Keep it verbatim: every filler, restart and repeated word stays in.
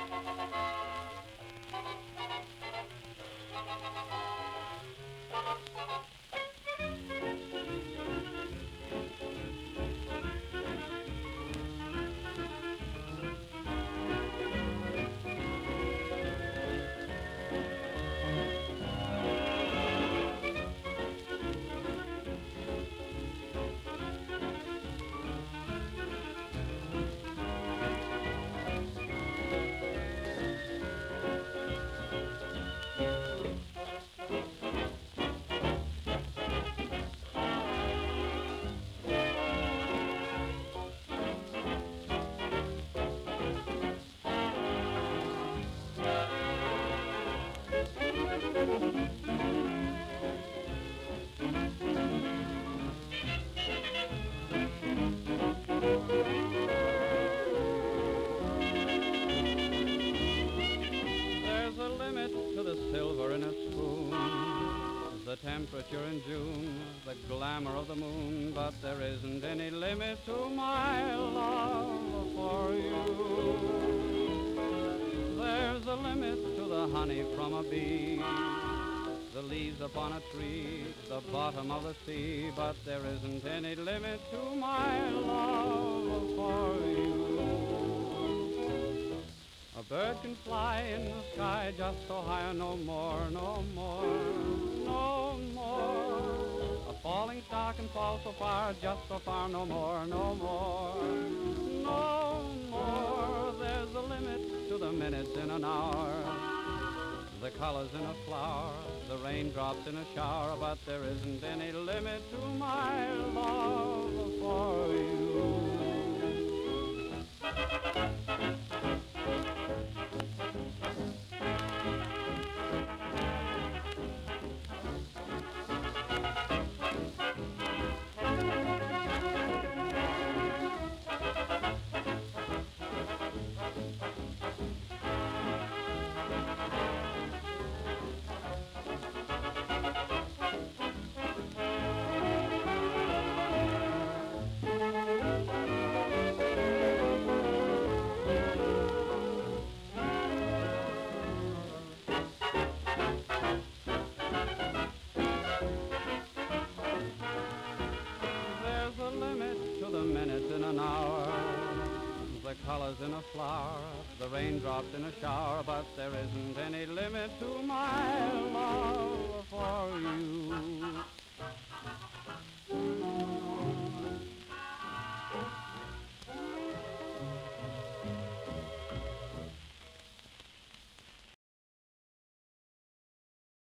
There's a limit to the silver in a spoon, the temperature in June, the glamour of the moon, but there isn't any limit to my love for you. There's a limit to the honey from a bee, the leaves upon a tree, the bottom of the sea, but there isn't any limit to my love for you. A bird can fly in the sky just so high, no more, no more, no more. A falling star can fall so far, just so far, no more, no more, no more. There's a limit to the minutes in an hour, the colors in a flower, the raindrops in a shower, but there isn't any limit to my love for you. There's a limit to the minutes in an hour, the colors in a flower, the raindrops in a shower, but there isn't any limit to my love for you.